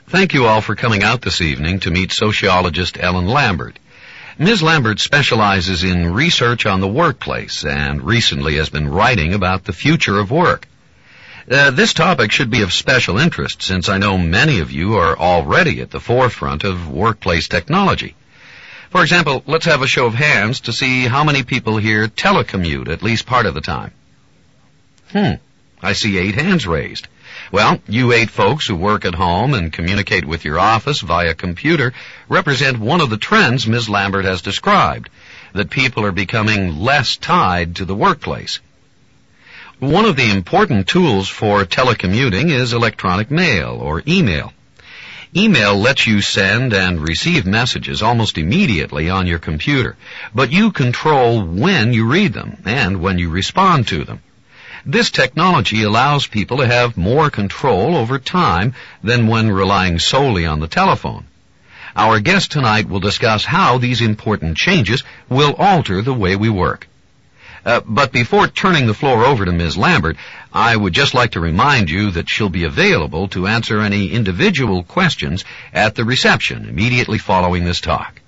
Thank you all for coming out this evening to meet sociologist Ellen Lambert. Ms. Lambert specializes in research on the workplace and recently has been writing about the future of work. This topic should be of special interest since I know many of you are already at the forefront of workplace technology. For example, let's have a show of hands to see how many people here telecommute at least part of the time. I see 8 hands raised. Well, you 8 folks who work at home and communicate with your office via computer represent one of the trends Ms. Lambert has described, that people are becoming less tied to the workplace. One of the important tools for telecommuting is electronic mail or email. Email lets you send and receive messages almost immediately on your computer, but you control when you read them and when you respond to them. This technology allows people to have more control over time than when relying solely on the telephone. Our guest tonight will discuss how these important changes will alter the way we work. But before turning the floor over to Ms. Lambert, I would just like to remind you that she'll be available to answer any individual questions at the reception immediately following this talk.